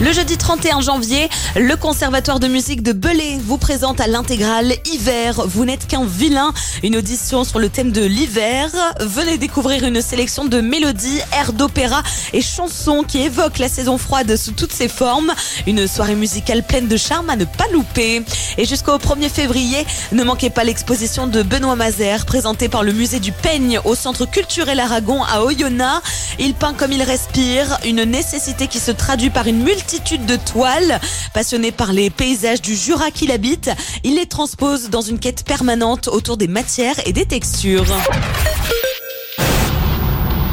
Le jeudi 31 janvier, le Conservatoire de musique de Belley vous présente à l'intégrale Hiver. Vous n'êtes qu'un vilain, une audition sur le thème de l'hiver. Venez découvrir une sélection de mélodies, airs d'opéra et chansons qui évoquent la saison froide sous toutes ses formes. Une soirée musicale pleine de charme à ne pas louper. Et jusqu'au 1er février, ne manquez pas l'exposition de Benoît Mazère, présentée par le musée du Peigne au Centre culturel Aragon à Oyonnax. Il peint comme il respire, une nécessité qui se traduit par une multitude de toiles. Passionné par les paysages du Jura qu'il habite, il les transpose dans une quête permanente autour des matières et des textures.